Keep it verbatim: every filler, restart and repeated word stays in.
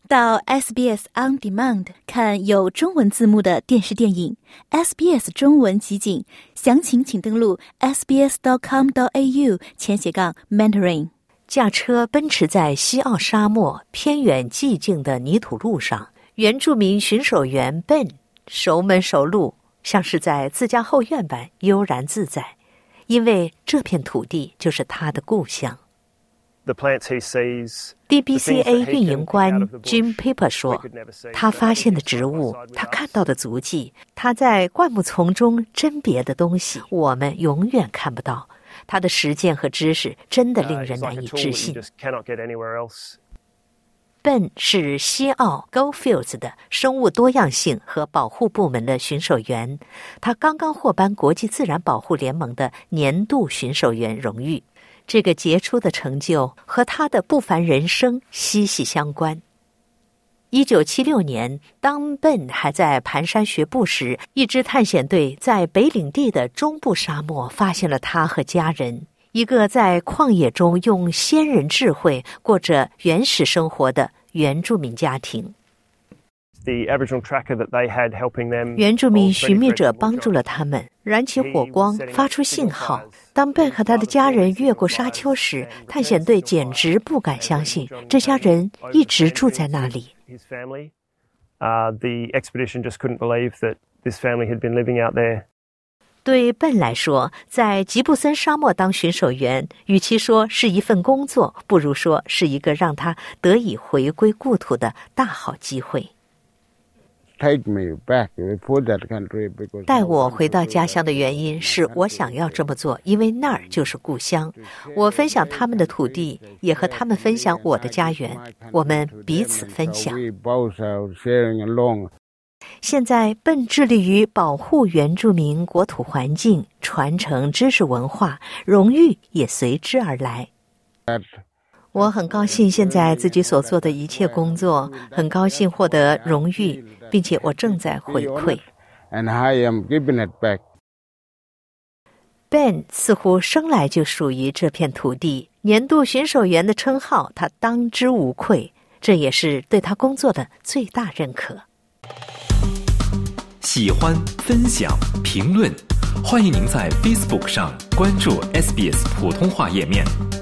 到 S B S On Demand 看有中文字幕的电视电影 S B S 中文集锦，详情请登录 s b s dot com dot a u 前斜杠 mentoring。 驾车奔驰在西澳沙漠偏远寂静的泥土路上，原住民巡守员 Ben 熟门熟路，像是在自家后院般悠然自在，因为这片土地就是他的故乡。D B C A 运营官 Jim Pepper 说，他发现的植物，他看到的足迹，他在灌木丛中甄别的东西，我们永远看不到。他的实践和知识真的令人难以置信。Ben 是西澳 Goldfields 的生物多样性和保护部门的巡守员，他刚刚获颁国际自然保护联盟的年度巡守员荣誉。这个杰出的成就和他的不凡人生息息相关。一九七六年，当 Ben 还在蹒跚学步时，一支探险队在北领地的中部沙漠发现了他和家人，一个在旷野中用先人智慧过着原始生活的原住民家庭。原住民寻觅者帮助了他们，燃起火光，发出信号。当Ben和他的家人越过沙丘时，探险队简直不敢相信，这家人一直住在那里。对Ben来说，在吉布森沙漠当巡守员，与其说是一份工作，不如说是一个让他得以回归故土的大好机会。带我回到家乡的原因是我想要这么做，因为那儿就是故乡。我分享他们的土地，也和他们分享我的家园，我们彼此分享。现在Ben致力于保护原住民国土环境，传承知识文化，荣誉也随之而来。我很高兴现在自己所做的一切工作，很高兴获得荣誉，并且我正在回馈。Ben 似乎生来就属于这片土地，年度巡守员的称号他当之无愧，这也是对他工作的最大认可。 喜欢、分享、评论，欢迎您在 Facebook 上关注 S B S 普通话页面。